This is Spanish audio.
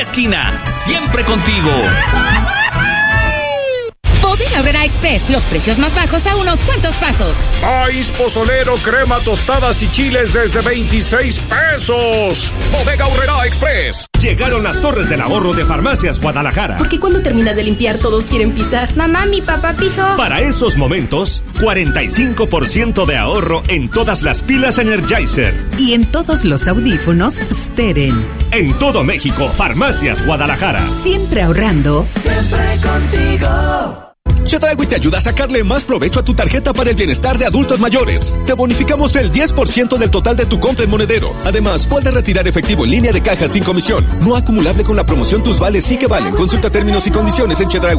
esquina, siempre contigo. Bodega Aurrera Express, los precios más bajos a unos cuantos pasos. Maíz pozolero, crema, tostadas y chiles desde 26 pesos. Bodega Aurrera Express. Llegaron las torres del ahorro de Farmacias Guadalajara. Porque cuando terminas de limpiar todos quieren pisar. Mamá, mi papá pisó. Para esos momentos, 45% de ahorro en todas las pilas Energizer. Y en todos los audífonos Steren. En todo México, Farmacias Guadalajara. Siempre ahorrando. Siempre contigo. Chedraui te ayuda a sacarle más provecho a tu tarjeta para el bienestar de adultos mayores. Te bonificamos el 10% del total de tu compra en Monedero. Además, puedes retirar efectivo en línea de caja sin comisión. No acumulable con la promoción Tus Vales sí que valen. Consulta términos y condiciones en Chedraui.